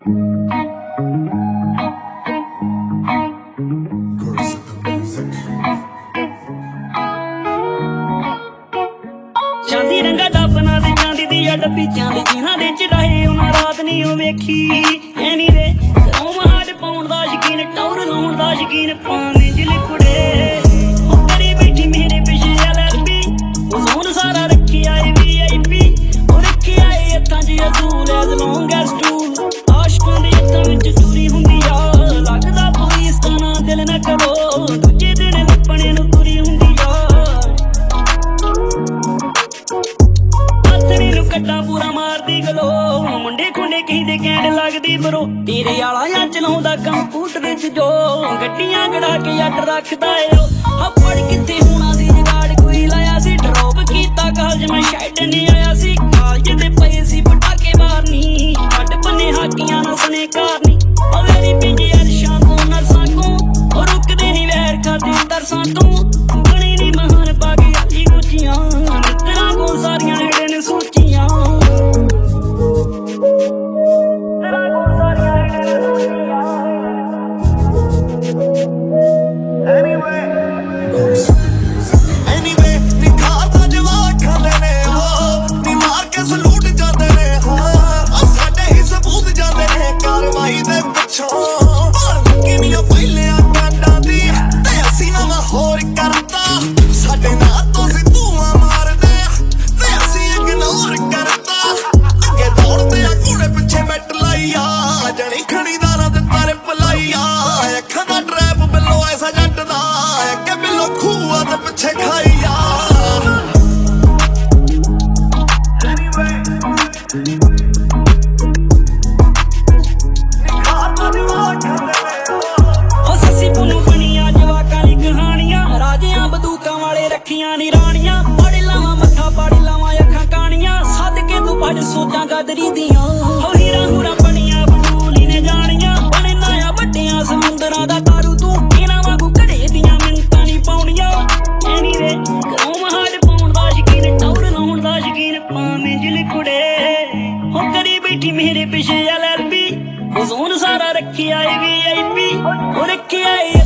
चांदी रंगा दा बना दे चांदी दी या डब्बी चांदी जिन्हां दे च रहे उन्हां रात नहीं ओ वेखी एनी वे घरों महाड़ पाउण दा शकीन टौर लाउण दा शकीन पाने जिले कुड़े ओ करी बैठी मेरे पिछे LLB ओ जोन सारा रखी आई VIP ओ रखी आई हत्थां च असूल as long as tool आशिकां दे हत्थां विच चूरी हुंदी आ लगदा पुलिस दा ना दिल ना करो दूजे दिन लपणे नूं तुरी हुंदी आ कट्टा पूरा मारदी गलो मुंडे खुंडे कहीं दे कैंड लगदी बरो तेरे आला या चलाउंदा कंप्यूटर च जो गड्डियां गड़ा के अट रखदा ए ओ हप्पड़ कित्थे होना सी जुगाड़ कोई लाया सी ड्रॉप कीता कालज मैं शायद नहीं आया सी कालज दे पए सी पटाके मारनी अड बन्ने हाकियां ना सने कारनी ओ मेरी पिंजी अरशां तो नरसां को ओ रुकदे नी वैर खादे तरसां तो बने नी महान पागे आली गुचियां मित्तरां को सारियां हेड़े ने सोचियां सोचा गदरी दियां हीरा हूरा बनिया बबूली ने जानियां बने नाया वड्डियां समुंदरां दा तारू तू इना वांगू घड़े दियां मिंटां नी पाउणियां एनी वे घरों महाड़ पाउण दा शकीन टौर लाउण दा शकीन पाने जिले कुड़े हो करी बैठी मेरे पिछे LLB ओ जोन सारा रखी आई VIP ओ रखी आई